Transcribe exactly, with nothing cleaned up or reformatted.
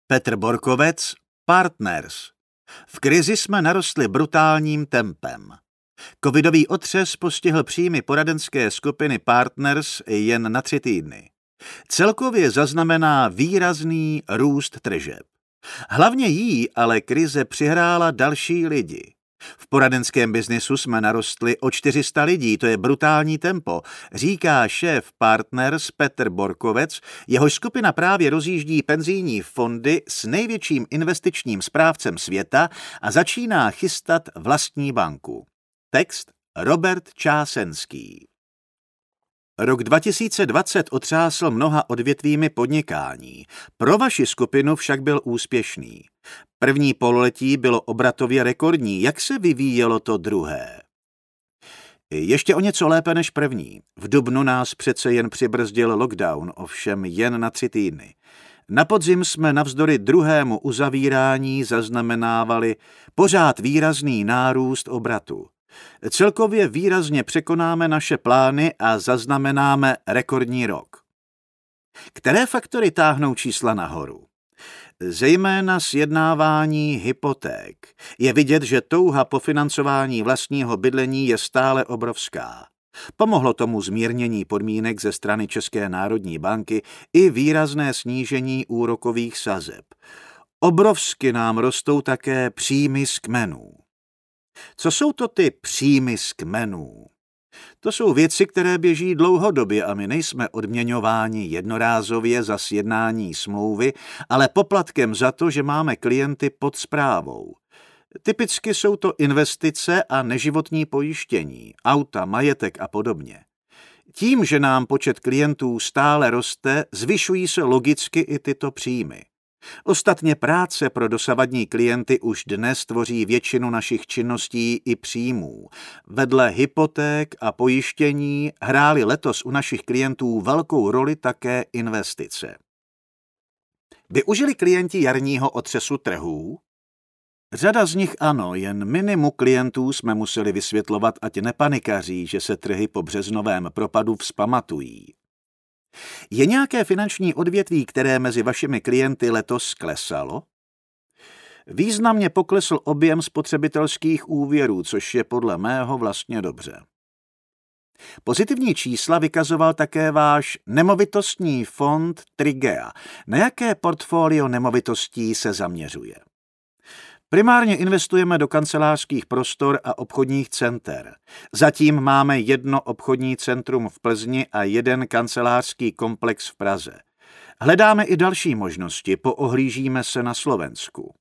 Petr Borkovec, Partners. V krizi jsme narostli brutálním tempem. Covidový otřes postihl příjmy poradenské skupiny Partners jen na tři týdny. Celkově zaznamená výrazný růst tržeb. Hlavně jí ale krize přihrála další lidi. V poradenském biznisu jsme narostli o čtyři sta lidí, to je brutální tempo, říká šéf Partners Petr Borkovec, jehož skupina právě rozjíždí penzijní fondy s největším investičním správcem světa a začíná chystat vlastní banku. Text Robert Čásenský. Rok dva tisíce dvacet otřásl mnoha odvětvími podnikání. Pro vaši skupinu však byl úspěšný. První pololetí bylo obratově rekordní. Jak se vyvíjelo to druhé? Ještě o něco lépe než první. V dubnu nás přece jen přibrzdil lockdown, ovšem jen na tři týdny. Na podzim jsme navzdory druhému uzavírání zaznamenávali pořád výrazný nárůst obratu. Celkově výrazně překonáme naše plány a zaznamenáme rekordní rok. Které faktory táhnou čísla nahoru? Zejména sjednávání hypoték. Je vidět, že touha po financování vlastního bydlení je stále obrovská. Pomohlo tomu zmírnění podmínek ze strany České národní banky i výrazné snížení úrokových sazeb. Obrovsky nám rostou také příjmy z kmenů. Co jsou to ty příjmy z kmenů? To jsou věci, které běží dlouhodobě a my nejsme odměňováni jednorázově za sjednání smlouvy, ale poplatkem za to, že máme klienty pod správou. Typicky jsou to investice a neživotní pojištění, auta, majetek a podobně. Tím, že nám počet klientů stále roste, zvyšují se logicky i tyto příjmy. Ostatně práce pro dosavadní klienty už dnes tvoří většinu našich činností i příjmů. Vedle hypoték a pojištění hrály letos u našich klientů velkou roli také investice. Využili klienti jarního otřesu trhů? Řada z nich ano, jen minimu klientů jsme museli vysvětlovat, ať nepanikaří, že se trhy po březnovém propadu vzpamatují. Je nějaké finanční odvětví, které mezi vašimi klienty letos klesalo? Významně poklesl objem spotřebitelských úvěrů, což je podle mého vlastně dobře. Pozitivní čísla vykazoval také váš nemovitostní fond Trigea. Na jaké portfolio nemovitostí se zaměřuje? Primárně investujeme do kancelářských prostor a obchodních center. Zatím máme jedno obchodní centrum v Plzni a jeden kancelářský komplex v Praze. Hledáme i další možnosti, poohlížíme se na Slovensku.